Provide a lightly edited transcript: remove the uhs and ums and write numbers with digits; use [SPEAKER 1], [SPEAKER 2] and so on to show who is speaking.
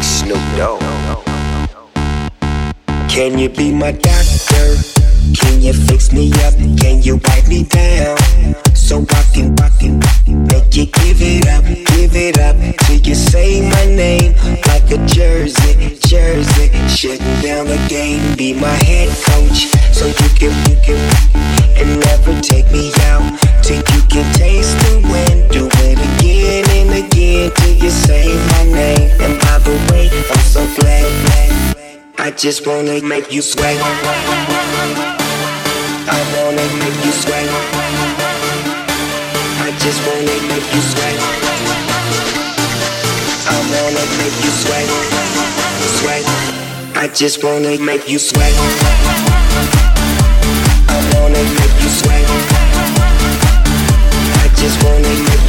[SPEAKER 1] Snoop Dogg. Can you be my doctor? Can you fix me up? Can you wipe me down? So I can make you give it up till you say my name like a jersey. Shutting down the game, be my head coach, so you can and never take me out till you can taste the wind. Do it again and again till you say my name. And by the way, I'm so glad. I just wanna make you sweat. I wanna make you sweat. I just wanna make you sweat. I wanna make you sweat. I just wanna make you sweat. I wanna make you sweat. I just wanna make